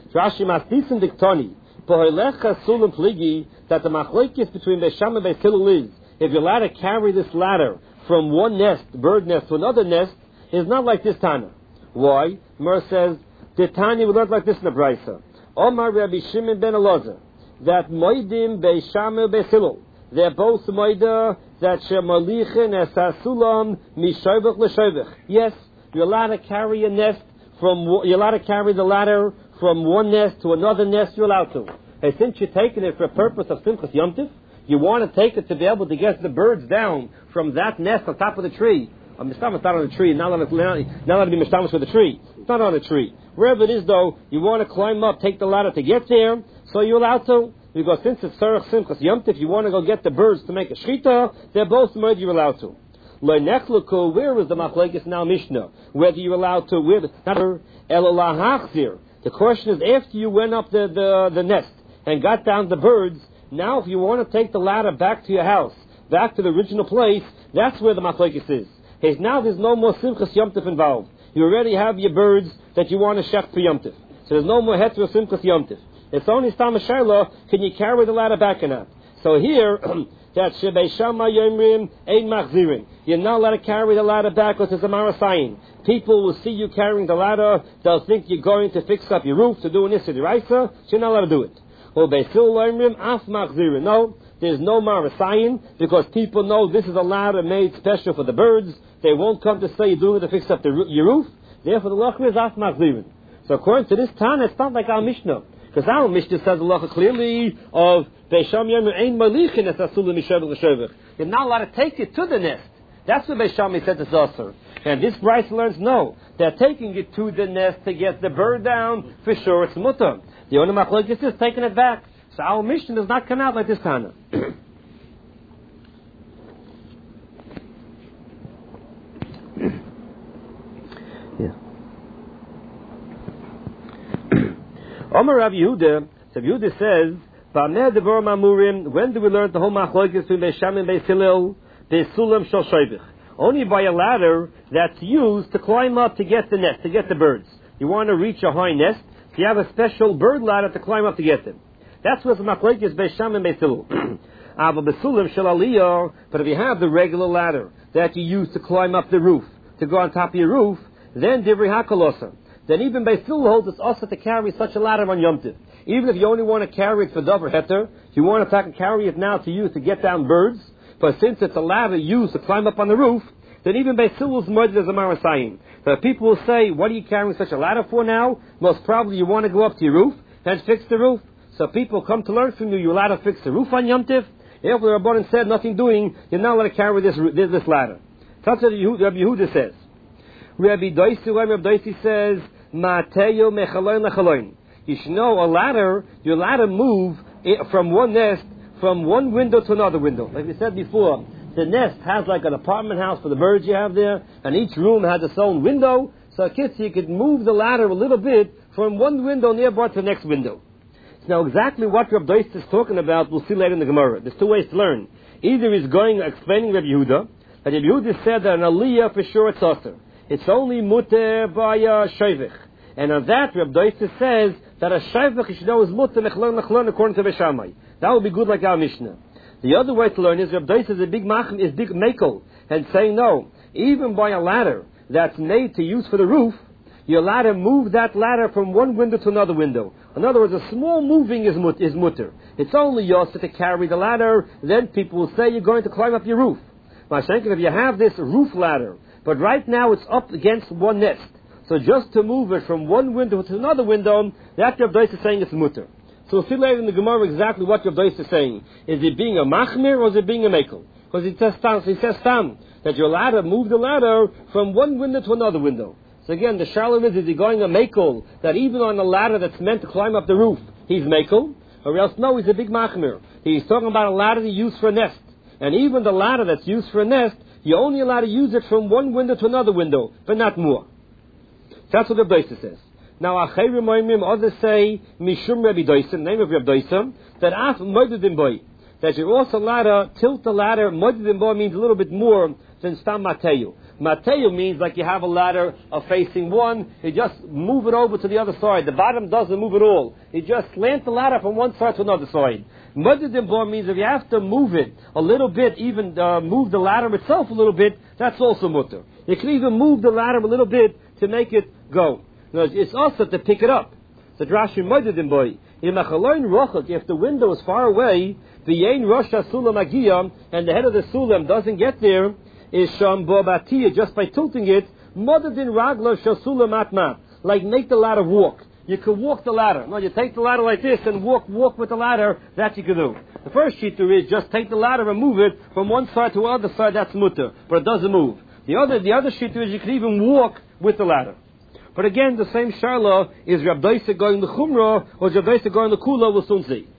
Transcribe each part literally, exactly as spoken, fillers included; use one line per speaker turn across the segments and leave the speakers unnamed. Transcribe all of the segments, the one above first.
Rashi Masnisim Diktoni, Pohilecha Sulam Pligi, that the machlekes between Beis Shammai and Beis Hillel is, if you're allowed to carry this ladder from one nest, bird nest, to another nest, is not like this Tana. Why? Mer says, the Tanya we learned like this in the Brisa. Omar Rabbi Shimon ben Elazar, that Moedim Beis Shammai and Beis Hillel, they're both Moeda, that Shemalichin Esasulam Mishovech Leshovech. Yes, you're allowed to carry a nest from, you're allowed to carry the ladder from one nest to another nest, you're allowed to. Hey, since you're taking it for a purpose of Simchas Yom Tov, you want to take it to be able to get the birds down from that nest on top of the tree. A mishtam is not on the tree, not allowed to be mishtam for the tree. It's not on the tree. Wherever it is, though, you want to climb up, take the ladder to get there, so you're allowed to. Because since it's Sarach Simchas Yom Tov, you want to go get the birds to make a shchita, they're both murdered, you're allowed to. Le'nechluku, where is the machlekes now Mishnah? Whether you're allowed to, where, not elalahachzir. The question is, after you went up the, the, the nest and got down the birds, now if you want to take the ladder back to your house, back to the original place, that's where the machlekes is. Hey, now there's no more Simchas Yom Tov involved. You already have your birds that you want to shech for Yom Tov. So there's no more heter Simchas Yom Tov. It's only Stam Shayla, can you carry the ladder back or not? So here, that Shebei Shammai Yomrim Ein Machzirin. You're not allowed to carry the ladder back because it's a marasayin. People will see you carrying the ladder, they'll think you're going to fix up your roof, to do an Issa D'Oraisa, so you're not allowed to do it. Or Beisil Yomrim Af Machzirin. No, there's no marasayin, because people know this is a ladder made special for the birds. They won't come to say you're doing it to fix up the, your roof. Therefore the lachri is Af Machzirin. So according to this Tana, it's not like our Mishnah. Because our Mishnah says Allah clearly of Beis Shammai Ein Malichin Esasulam Mishovech Leshovech. You're not allowed to take it to the nest. That's what Beis Shammai said to Zasar. And this Bryce learns no. They're taking it to the nest to get the bird down. For sure it's mutter. The only machlokes is taking it back. So our Mishnah does not come out like this Tana. Yeah. Omar Rabbi Yehuda, so Yehuda says, when do we learn the whole machlokes between Beis Shammai and Beis Hillel? Beisulam shel shovech. Only by a ladder that's used to climb up to get the nest, to get the birds. You want to reach a high nest, so you have a special bird ladder to climb up to get them. That's what the machlokes Beis Shammai and Beis Hillel. Beisulam shel aliyah, but if you have the regular ladder that you use to climb up the roof, to go on top of your roof, then divrei hakalosa. Then even Beis Hillel holds it's also to carry such a ladder on Yom Tov. Even if you only want to carry it for davar heter, you want to carry it now to use to get down birds, but since it's a ladder used to climb up on the roof, then even Beis Hillel's murdered as a marasayim. So people will say, what are you carrying such a ladder for now? Most probably you want to go up to your roof and fix the roof. So people come to learn from you, you're allowed to fix the roof on Yom Tov. If the Rabbanan said nothing doing, you're not allowed to carry this, this, this ladder. That's what Rabbi Yehuda says. Rabbi Doisi, Rabbi Doisi says, Mateyo mechaloin lechaloin. You should know a ladder, you're allowed to move from one nest, from one window to another window. Like we said before, the nest has like an apartment house for the birds you have there, and each room has its own window, so kids, you could move the ladder a little bit from one window nearby to the next window. Now exactly what Rabbi Doist is talking about, we'll see later in the Gemara. There's two ways to learn. Either he's going, explaining Rabbi Yehuda, that Rabbi Yehuda said that an aliyah for sure it's osir. It's only muter by a shovech. And on that, Rabbi Doist says that a shovech, you should know, is muter mechlon mechlon according to Beis Shammai. That would be good like our Mishnah. The other way to learn is Rabbi Doist is a big machm, is big mekel, and saying no, even by a ladder that's made to use for the roof, you're allowed to move that ladder from one window to another window. In other words, a small moving is, mut, is mutter. It's only yosef to carry the ladder, then people will say you're going to climb up your roof. Mashenkin, if you have this roof ladder, but right now it's up against one nest, so just to move it from one window to another window, that Rabbi Doist is saying it's mutter. So we'll see later in the Gemara exactly what Rabbi Doist is saying. Is it being a machmir or is it being a mekel? Because he says tam, he says tam, that you're allowed to move the ladder from one window to another window. So again, the shalom is, is he going a mekel, that even on a ladder that's meant to climb up the roof, he's mekel, or else no, he's a big machmir. He's talking about a ladder to use for a nest. And even the ladder that's used for a nest, you're only allowed to use it from one window to another window, but not more. That's what the Rabbi says. Now, Achayrim Moimim, others say, Mishum Rabbi Doisim, name of Rabbi Doisim, that Af Moedim Boy, that you're also allowed to tilt the ladder. Moedim Boy means a little bit more than Stam Mateyu. Mateu means like you have a ladder of facing one, you just move it over to the other side. The bottom doesn't move at all. You just slant the ladder from one side to another side. Mudadin Bor means if you have to move it a little bit, even uh, move the ladder itself a little bit, that's also mutter. You can even move the ladder a little bit to make it go. Now, it's also to pick it up. The Drashi Mudadin Boy. If the window is far away, the Yain Rosh Sulam Agiyam, and the head of the Sulam doesn't get there, is Sham Bobatiyah, just by tilting it, Mudadin Ragla Shasulam Atma, like make the ladder walk. You can walk the ladder. No, you take the ladder like this and walk walk with the ladder, that you can do. The first shita is just take the ladder and move it from one side to the other side, that's mutter, but it doesn't move. The other the other shita is you can even walk with the ladder. But again, the same sharla is Rab Daisa going to Chumrah or Rab Daisa going to Kula, we'll soon see.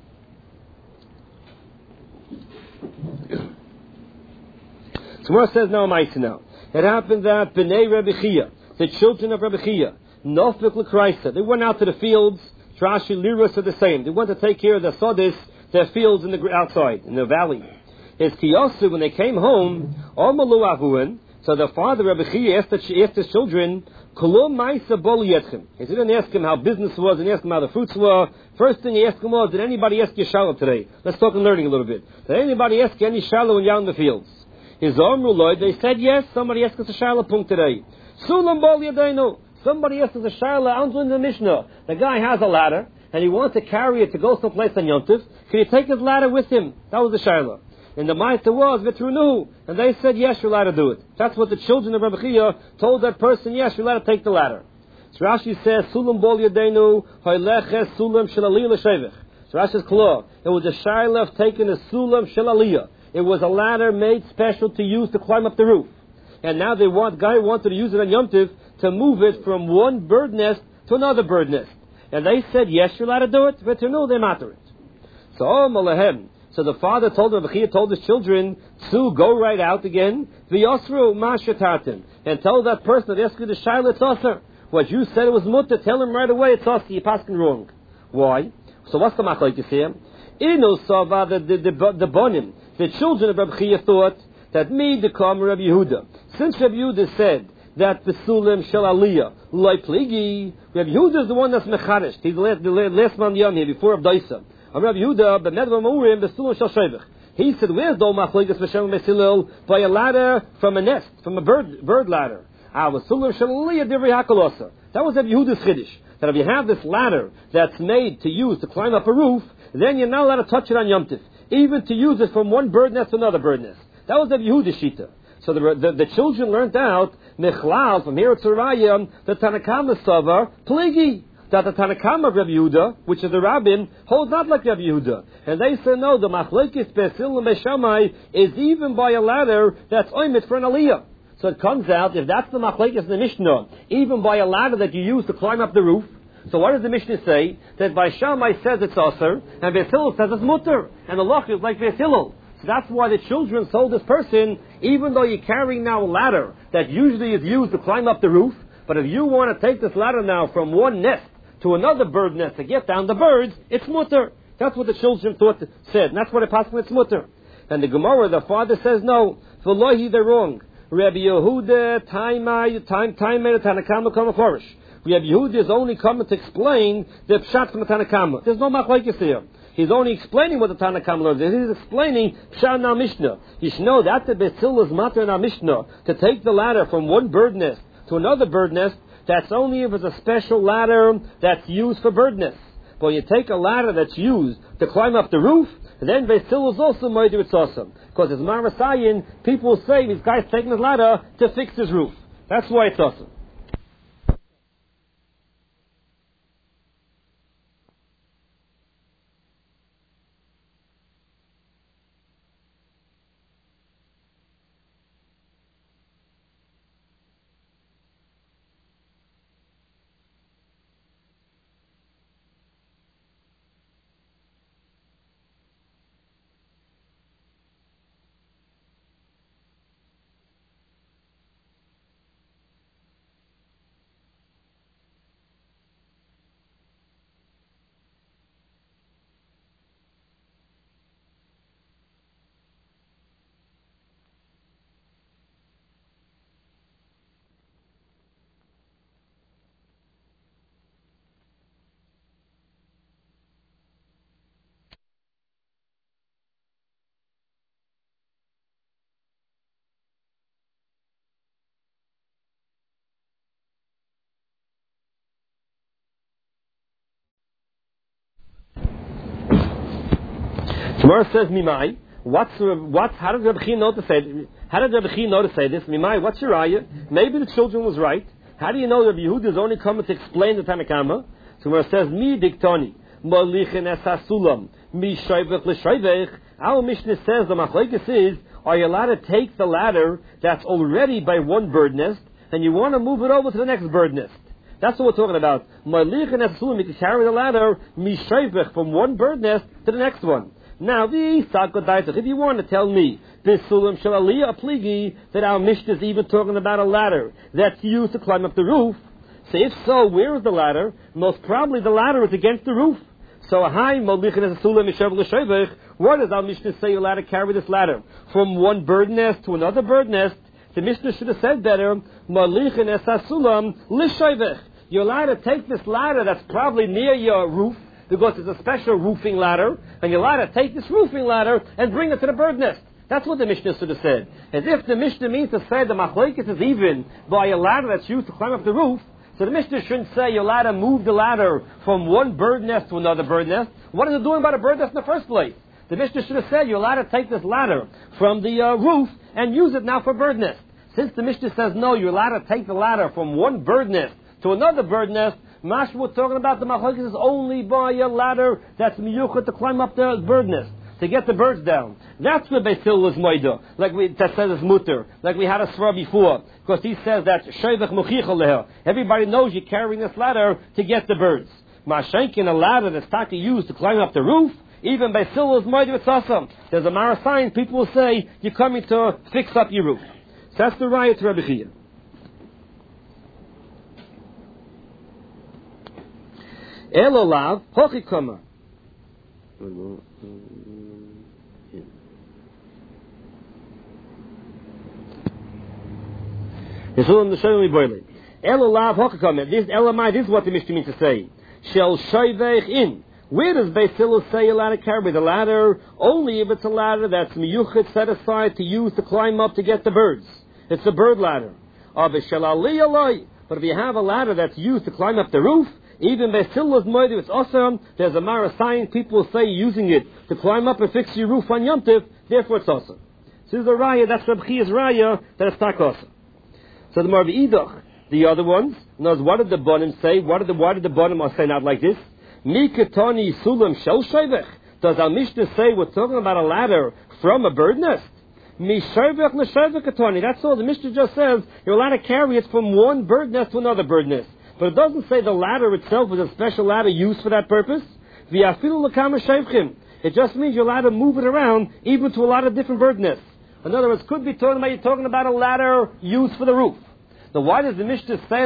So Gemara says now, Maisa now. It happened that Bnei Rabbi Chia, the children of Rabbi Chia, Nofik L'Kraisa, they went out to the fields. Trashi Liras are the same. They went to take care of their sodis, their fields in the outside, in the valley. His Kiyosu, when they came home, Omalu Avuin, so the father Rabbi Chia asked, the, asked his children, Kulum Maisa Bol Yetchem. He didn't ask him how business was, and ask him how the fruits were. First thing he asked him was, did anybody ask you Shalom today? Let's talk and learning a little bit. Did anybody ask you any Shalom when you're out in the fields? His Omru Lloyd, they said yes, somebody asked us a Shalom punkt today. Sulam Bol Yadainu. Somebody asked us a Shalom, Anzu in the Mishnah. The guy has a ladder, and he wants to carry it to go someplace on Yom Tov. Can you take his ladder with him? That was the Shalom. And the Ma'aser was Vitrunu, and they said yes, you're allowed to do it. That's what the children of Rabbi Chia told that person, yes, you're allowed to take the ladder. So Rashi says, Sulam Bol Yadeinu, Hoyleches Sulam Shilaliyah L'Shevich. So Rashi says, Klo, it was a Shiloh of taking a Sulam Shilaliyah. It was a ladder made special to use to climb up the roof. And now they want, guy wanted to use it on Yom Tov to move it from one bird nest to another bird nest. And they said, yes, you're allowed to do it, Vitrunu, they matter it. So, Oh Malahem. So the father told Rabbi Chia, told his children to go right out again, v'yosru ma'ashatatin, and tell that person that asked you the shayla, it's osir. What you said it was mutter, tell him right away it's osir, you're passing wrong. Why? So what's the machlokes here? Inu sava, the, the, the, the bonim, the children of Rabbi Chia thought that me become Rabbi Yehuda. Since Rabbi Yehuda said that the sulim shel aliyah, loy pligi, Rabbi Yehuda is the one that's mecharish. He's the last, the last man yom here, before Abdaisa. Rabbi Yehuda, but Medva Maurim, the Sulam Shal Shevich. He said, where's Dol Machligas V'Shem Mesilil? By a ladder from a nest, from a bird bird ladder. Ah, the Sulam Shal Aliyah Divrei HaKolosa. That was Rabbi Yehuda's Chiddush. That if you have this ladder that's made to use to climb up a roof, then you're not allowed to touch it on Yom Tiv. Even to use it from one bird nest to another bird nest. That was Rabbi Yehuda's Shita. So the, the, the children learned out, Mechlal, from here at Tzurayim, the Tanakama Savar, Pligi. That the Tanakam of Rabbi Yehuda, which is the rabbin, holds not like Rabbi Yehuda. And they say, no, the Machlekes Besil and Beshamai is even by a ladder that's oimit for an aliyah. So it comes out, if that's the Machlekes in the Mishnah, even by a ladder that you use to climb up the roof, so what does the Mishnah say? That by Shammai says it's Aser, and Besil says it's Mutter, and the Lach is like Besil. So that's why the children told this person, even though you're carrying now a ladder that usually is used to climb up the roof, but if you want to take this ladder now from one nest to another bird nest to get down the birds, it's mutter. That's what the children thought said. And that's what it passed when it's mutter. And the Gemara, the father says, no, V'lohi, they're wrong. Rabbi Yehuda, Taimai, Taim, Taimai, Tanakama, Kamachorish. Rabbi Yehuda is only coming to explain the Pshat from the Tanakama. There's no machlokes here. He's only explaining what the Tanakama learns. He's explaining Pshat in our Mishnah. You should know that the Betzil is matter in our Mishnah to take the ladder from one bird nest to another bird nest. That's only if it's a special ladder that's used for bird nests. But when you take a ladder that's used to climb up the roof, then Besil is also murder, it's awesome. Because as Marasayan, people will say this guy's taking his ladder to fix his roof. That's why it's awesome. Gemara says, Mimai. What's what's how did Rabbi Chia know to say? How did Rabbi Chia know to say this? Mimai, what's your raya? Maybe the children was right. How do you know that Yehuda is only coming to explain the Tanakama? So Gemara says, Mi diktoni malichin esasulam mi shayvech l'shayvech. Our Mishnah says the machlekes is, are you allowed to take the ladder that's already by one bird nest and you want to move it over to the next bird nest? That's what we're talking about. Malichin esasulam, you can carry the ladder mi shayvech from one bird nest to the next one. Now, if you want to tell me that our Mishnah is even talking about a ladder that's used to climb up the roof, so if so, where is the ladder? Most probably the ladder is against the roof. So, what does our Mishnah say you're allowed to carry this ladder? From one bird nest to another bird nest? The Mishnah should have said better, you're allowed to take this ladder that's probably near your roof, because it's a special roofing ladder, and you're allowed to take this roofing ladder and bring it to the bird nest. That's what the Mishnah should have said. As if the Mishnah means to say the machlekes is even by a ladder that's used to climb up the roof, so the Mishnah shouldn't say you're allowed to move the ladder from one bird nest to another bird nest. What is it doing about a bird nest in the first place? The Mishnah should have said you're allowed to take this ladder from the uh, roof and use it now for bird nest. Since the Mishnah says no, you're allowed to take the ladder from one bird nest to another bird nest, Mash, we're talking about the machlekes is only by a ladder that's miyuchet to climb up the bird nest, to get the birds down. That's where Beis Hillel is moida, like we, that says it's mutter, like we had a svara before, because he says that shayvech muchicha leher. Everybody knows you're carrying this ladder to get the birds. Mashenkin, a ladder that's taki used to climb up the roof, even Beis Hillel is moida, it's awesome. There's a Mara sign, people will say, you're coming to fix up your roof. So that's the raya to Rabbi Chia. Elolav hochikama. Elolav hochikama. This elamai. This is what the Mishnah means to say. Shel shayvech in. Where does Beis Hillel say you're allowed to carry the ladder? Only if it's a ladder that's miyuchet set aside to use to climb up to get the birds. It's a bird ladder. But if you have a ladder that's used to climb up the roof, even Beis Hillel's moed, it's awesome. There's a Mara sign. People will say using it to climb up and fix your roof on Yom Tov. Therefore, it's awesome. So this is a raya. That's Reb Chia's raya. That it's tak awesome. So the Marvi Idach, the other ones, knows what did the Bonim say? What did the why did the Bonim say not like this? Mikatoni sulam shel shayvech. Does our Mishnah say we're talking about a ladder from a bird nest? Mi shayvech l'shayvech katoni. That's all. The Mishnah just says you're allowed to carry it from one bird nest to another bird nest. But it doesn't say the ladder itself is a special ladder used for that purpose. It just means you're allowed to move it around even to a lot of different bird nests. In other words, could be talking about you're talking about a ladder used for the roof. Now why does the Mishnah say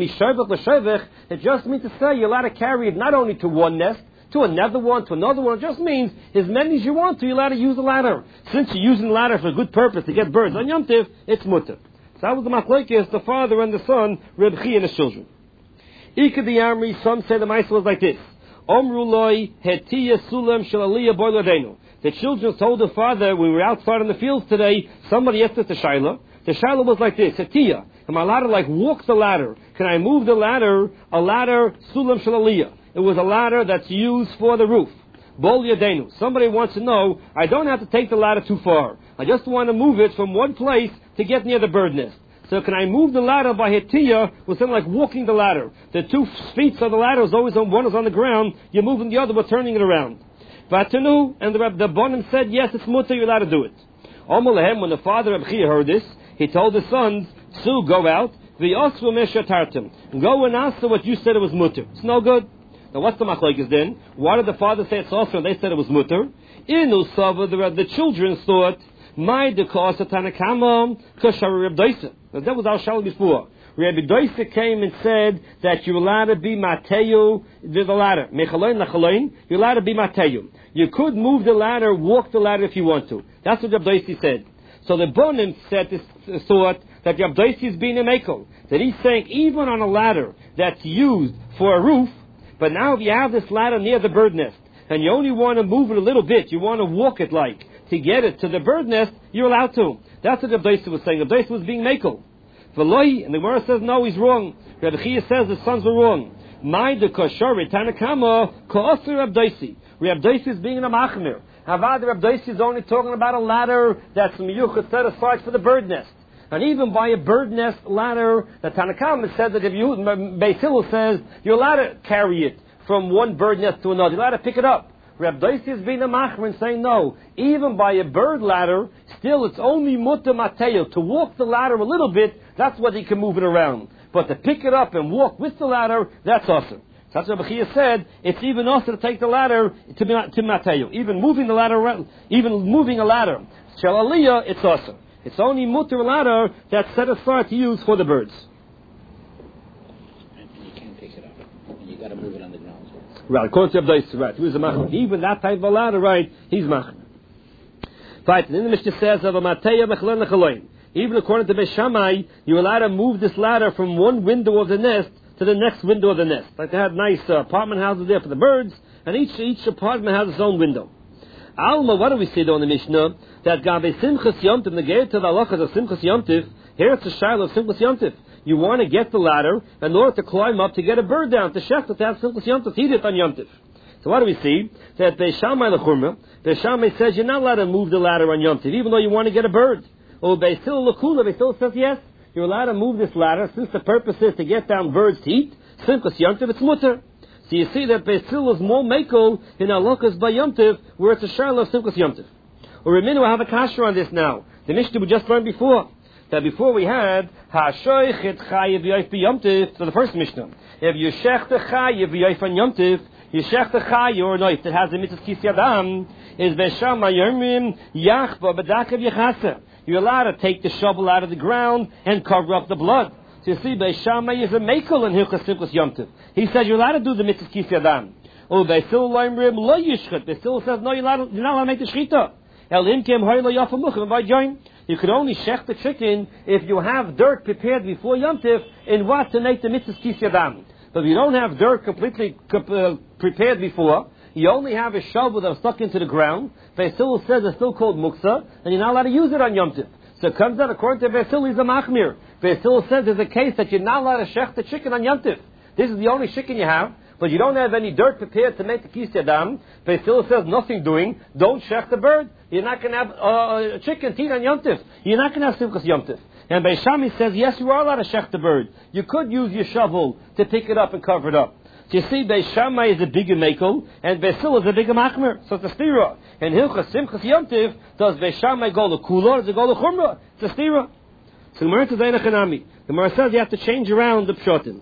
it just means to say you're allowed to carry it not only to one nest, to another one, to another one. It just means as many as you want to, you're allowed to use the ladder. Since you're using the ladder for a good purpose to get birds on Yom Tov, it's mutter. So that was the machlekes, the father and the son, Reb Chia and his children. Ika the Amri, some say the Maisa was like this. Omruloi hetiya sulam shalaliyah boiladenu. The children told the father, we were outside in the fields today, somebody asked us the Shaila. The Shaila was like this, hetiya. Am I allowed to like walk the ladder? Can I move the ladder, a ladder, sulam shalaliyah? It was a ladder that's used for the roof. Bol yadenu. Somebody wants to know, I don't have to take the ladder too far. I just want to move it from one place to get near the bird nest. So can I move the ladder by hetiya with something like walking the ladder? The two feet of the ladder is always on, one is on the ground, you're moving the other, but turning it around. Vatanu, and the, the Bonim said, yes, it's mutter, you're allowed to do it. Omalehem, when the father of Chia heard this, he told his sons, Su, go out, v'yosvu meshatartim. Go and answer what you said it was mutter. It's no good. Now what's the machlekes then? Why did the father say it's also and they said it was mutter? Inu sava, the, the children thought, my dekos atanakama kashar Reb Doisa. That was our shal before. Rabbi Doisa came and said that you're allowed to be Mateyu, the ladder. Mechaloin lachaloin, you're allowed to be Mateyu. You could move the ladder, walk the ladder if you want to. That's what Rabbi Doisa said. So the Bonim said this thought that Rabbi Doisa is being a mekel. That he's saying even on a ladder that's used for a roof, but now if you have this ladder near the bird nest, and you only want to move it a little bit, you want to walk it like, to get it to the bird nest, you're allowed to. That's what Rabbi Doisa was saying. Rabbi Doisa was being mekel. V'loi, and the Gemara says no, he's wrong. Rabbi Chia says the sons were wrong. My de koshori tanakama ka'aser Rabbi Doisa. Rabbi Doisa is being a machmir. Havad Reb Doisi is only talking about a ladder that's miyuchet set aside for the bird nest. And even by a bird nest ladder, the Tanakhama said that if you, Beis Hillel says, you're allowed to carry it from one bird nest to another. You're allowed to pick it up. Reb Doisi is being a machmer and saying, no, even by a bird ladder, still it's only mutter mateo. To walk the ladder a little bit, that's what he can move it around. But to pick it up and walk with the ladder, that's awesome. So that's what Bechia said, it's even also to take the ladder to, to mateo. Even moving the ladder around, even moving a ladder. Shel Aliyah, it's awesome. It's only mutter ladder that's set aside to use for the birds.
And you can't pick it up. You got to move it on the ground.
Right, according to Abdais, right. Who's a machmer? Even that type of a ladder, right, he's machmer. Right, and then the Mishnah says, of a mateya mechlan lechaloin. Even according to Beis Shammai, you're allowed to move this ladder from one window of the nest to the next window of the nest. Like they had nice uh, apartment houses there for the birds, and each each apartment has its own window. Alma, what do we see though in the Mishnah? That Gabe Simchas Yom Tiv, negated to the halachas of Simchas Yom Tiv, here it's a shiloh of Simchas Yom Tiv. You want to get the ladder in order to climb up to get a bird down, to shech, to have Simchas Yom Tiv, heat it on Yom Tiv. So what do we see? That Beis Shammai lechumra, Beis Shammai says you're not allowed to move the ladder on Yom Tiv, even though you want to get a bird. Or Beis Hillel lekula, Beis Hillel says yes, you're allowed to move this ladder, since the purpose is to get down birds to eat, Simchas Yom Tiv, it's mutter. So you see that Beis Hillel is more mekel in halachas by Yom Tiv, where it's a shiloh of Simchas Yom Tiv. Or Reminu, I have a kasha on this now. The Mishnah we just learned before. That before we had Hashoich et Chayev Yoif Yom Tiv. So the first Mishnah, if you shech the Chayev Yoif on Yom Tiv, you shech the Chayev or Noif that has the mitzvah Kis Yadam is Beis Shammai Yomrim Yachba B'Dakav Yechasa. You're allowed to take the shovel out of the ground and cover up the blood. So you see, Beis Shammai is a mekel in Hilchas Simchas Yom Tiv. He says you're allowed to do the mitzvah Kis Yadam. Oh, Beis Hillel Yomrim Lo Yishchet. Beis Hillel says no, you're, allowed, you're not allowed to make the shechita. El Imkem Hoylo Yafa Muchim by join. You could only shech the chicken if you have dirt prepared before Yom Tiv in what to make the mitzvah Kis Yadam. But if you don't have dirt completely uh, prepared before, you only have a shovel that was stuck into the ground, Beis Hillel says it's still called muksa, and you're not allowed to use it on Yom Tiv. So it comes out according to Beis Hillel, he's a machmir. Beis Hillel says there's a case that you're not allowed to shech the chicken on Yom Tiv. This is the only chicken you have, but you don't have any dirt prepared to make the Kis Yadam. Beis Hillel says nothing doing, don't shech the bird. You're not going to have uh, chicken to eat on Yom Tiv. You're not going to have Simchas Yom Tiv. And Beis Shammai says, yes, you are allowed to shech the bird. You could use your shovel to pick it up and cover it up. So you see, Beis Shammai is a bigger mekel, and Beis Hillel is a bigger machmer. So it's a stira. And Hilchas Simchas Yom Tiv, does Beis Shammai go to kula, or does it go to chumrah? It's a stira. So the Gemara says, the Gemara says you have to change around the pshatim.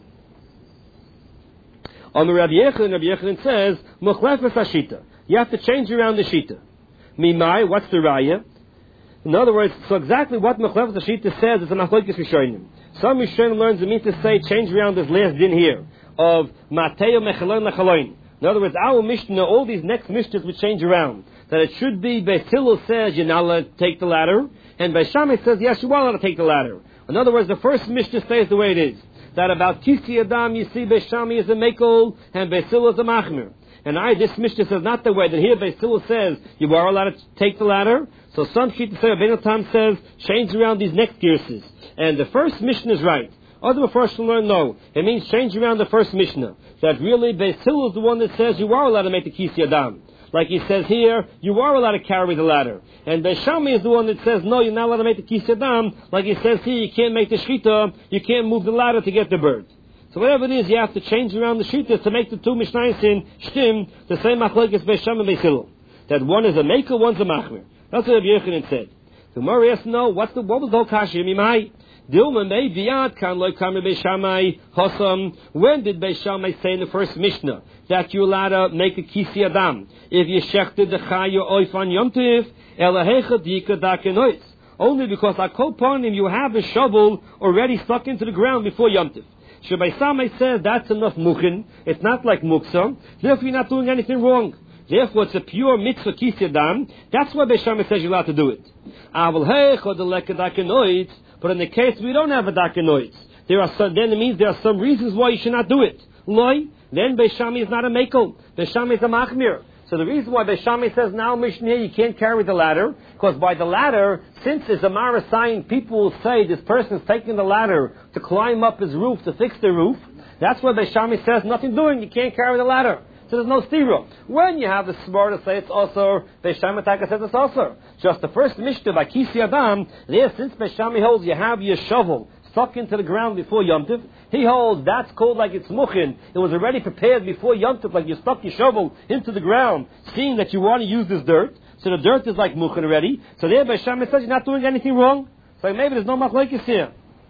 On the Rabbi Yechon, Rabbi Yechon says, Mechlefes hashita. You have to change around the shita. Mimai, what's the raya? In other words, so exactly what Mechlefes hashita says is a machlokes rishonim. Some rishonim learns it means to say, change around this last din here, of Mateo Mechalon Lechaloin. In other words, our Mishnah, all these next Mishnahs would change around. That it should be, Beis Hillel says, you're not allowed to take the ladder, and Beis Shammai says, yes, you are allowed to take the ladder. In other words, the first Mishnah stays the way it is. That about Kisi Adam, you see Beis Shammai is a mekel, and Beis Hillel is a machmir. And I, this Mishnah says not the way, that here Beis Hillel says, you are allowed to take the ladder. So some Shita say, Rabbeinu Tam says, change around these next gearses. And the first Mishnah is right. Other first to learn, no. It means change around the first Mishnah. That really Beis Hillel is the one that says, you are allowed to make the Kisi Adam. Like he says here, you are allowed to carry the ladder. And Beis Shammai is the one that says, no, you're not allowed to make the Kis Yadam. Like he says here, you can't make the shchita, you can't move the ladder to get the bird. So whatever it is, you have to change around the shchitas to make the two Mishnayos in shtim, the same machlokes Beis Shammai and Beis Hillel. That one is a maker, one's a machmir. That's what Rabbi Yochanan said. The Gemara asks, no, what's the, what was the whole kasha? Mimai? Dilma may biat kan loy kam Beis Shammai hosam. When did Beis Shammai say in the first Mishnah that you're allowed to make a Kisi Adam if you shechted the Chayo Oif on Yom Tiv? Elahecha dika dakenois. Only because upon him you have a shovel already stuck into the ground before Yom Tiv. So Beis Shammai says that's enough muchin. It's not like muksa. Therefore you're not doing anything wrong. Therefore it's a pure mitzvah Kisi Adam. That's why Beis Shammai says you're allowed to do it. Avalhecha deleka dakenois. But in the case we don't have a dakenoids, there are some, then it means there are some reasons why you should not do it. Loi, then Beis Shammai is not a mekel. Beis Shammai is a machmir. So the reason why Beis Shammai says now Mishnah here you can't carry the ladder, because by the ladder, since it's a Mara sign, people will say this person is taking the ladder to climb up his roof to fix the roof. That's why Beis Shammai says nothing doing. You can't carry the ladder. So there's no stira. When you have the smart to say it's also, Beis Shammai Taka says it's also. Just the first Mishnah by Kisi Adam, there since Beis Shammai holds you have your shovel stuck into the ground before Yom Tov, he holds that's called like it's muchin. It was already prepared before Yom Tov, like you stuck your shovel into the ground, seeing that you want to use this dirt. So the dirt is like muchin already. So there Beis Shammai says you're not doing anything wrong. So maybe there's no machlokes here.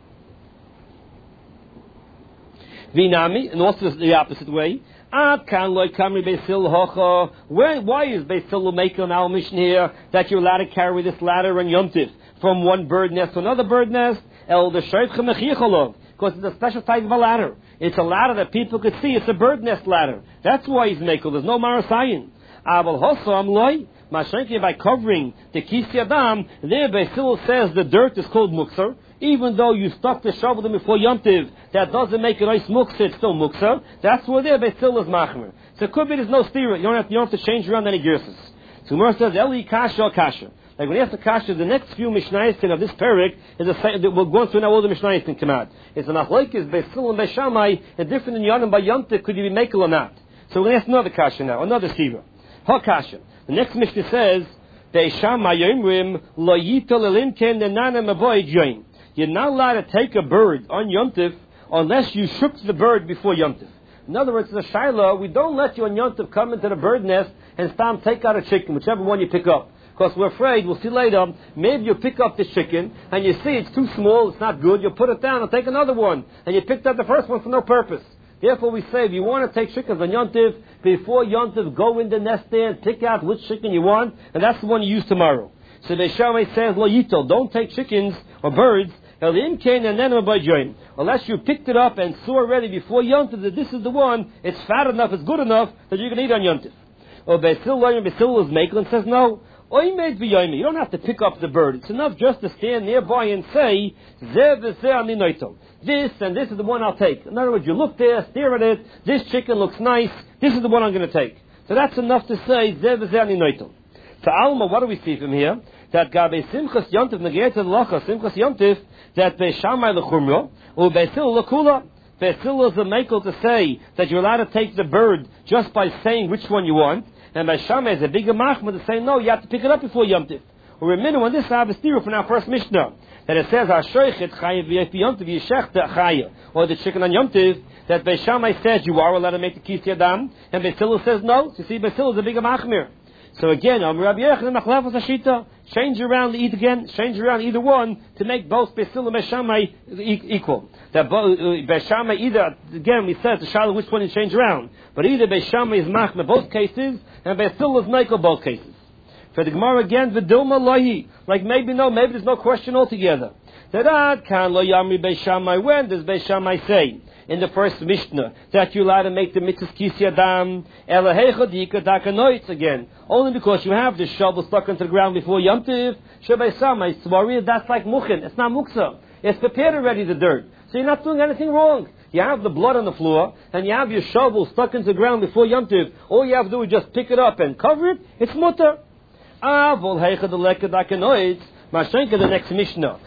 Vinami, and also the opposite way. Ad kan loy kamri Beisil hocha. Why is Beisil making an al mission here that you're allowed to carry this ladder and Yom Tov from one bird nest to another bird nest? El the because it's a special type of a ladder. It's a ladder that people could see. It's a bird nest ladder. That's why he's making. There's no marasayin. Abel hosam loy. Mashenki by covering the Kisi Adam, there Beisil says the dirt is called muksar. Even though you stuck the shovel in before Yom Tov, that doesn't make it nice muksar, it's still muksar. That's where there Beisil is machmer. So it could be there's no stira. You don't have to, you don't have to change around any gerses. So Gemara says, Eli kasha kasha. Like when you have to kasha, the next few mishnayos of this parak is a we're going through now all the mishnayos can come out. It's an achlokes Beisil and Beis Shammai, and different in Yonam by Yom Tov, could you be makel or not? So we're going to ask another kasha now, another stira. Ha kasha. The next mishnah says, Beis Shammai yomrim lo yitol elimken nenana mavoid yoim. You're not allowed to take a bird on Yom Tov unless you shook the bird before Yom Tov. In other words, the Shiloh, we don't let you on Yom Tov come into the bird nest and start take out a chicken, whichever one you pick up. Because we're afraid, we'll see later, maybe you pick up this chicken and you see it's too small, it's not good, you put it down and take another one. And you picked up the first one for no purpose. Therefore we say, if you want to take chickens on Yom Tov, before Yom Tov, go in the nest there and pick out which chicken you want, and that's the one you use tomorrow. So the Shammai says, Lo yito, don't take chickens or birds, unless you picked it up and saw already before Yom Tov that this is the one, it's fat enough, it's good enough that you can eat on Yom Tov. Or Beisil is making and says, no, you don't have to pick up the bird. It's enough just to stand nearby and say, this and this is the one I'll take. In other words, you look there, stare at it, this chicken looks nice, this is the one I'm going to take. So that's enough to say, so Alma, what do we see from here? That Gabe Simchas Yontif Negayet Lacha Simchas Yontif that Beis Shammai Lechumra or Beisil Lekula. Beisil is a makel to say that you're allowed to take the bird just by saying which one you want, and Beis Shammai is a bigger machma to say no, you have to pick it up before Yontif. Or a minute on this I have a stira from our first Mishnah that it says Hashoichet Chayev Yontif Yeshechta Chayev or the chicken on Yontif that Beis Shammai says you are allowed to make the Kisi Adam, and Beisil says no. So you see, Beisil is a bigger machmir. So again, um, Rabbi Yochanan Machlefas Hashita, change around the eat again, change around either one to make both Beisil and Beis Shammai equal. That bo- uh, Beis Shammai either, again we said, the Shiloh which one you change around, but either Beis Shammai is machmir both cases, and Beisil is Michael both cases. For the Gemara again, V'dilma lohi, like maybe no, maybe there's no question altogether. That ad kan lo yamri Beis Shammai, when does Beis Shammai say? In the first Mishnah, that you're allowed to make the mitzvah Kisi Adam, again, only because you have this shovel stuck into the ground before Yom Tov, Shabbai Samai, Svari, that's like muchin, it's not muksa, it's prepared already, the dirt, so you're not doing anything wrong. You have the blood on the floor, and you have your shovel stuck into the ground before Yom Tov, all you have to do is just pick it up and cover it, it's mutter. Mashenka, the next Mishnah.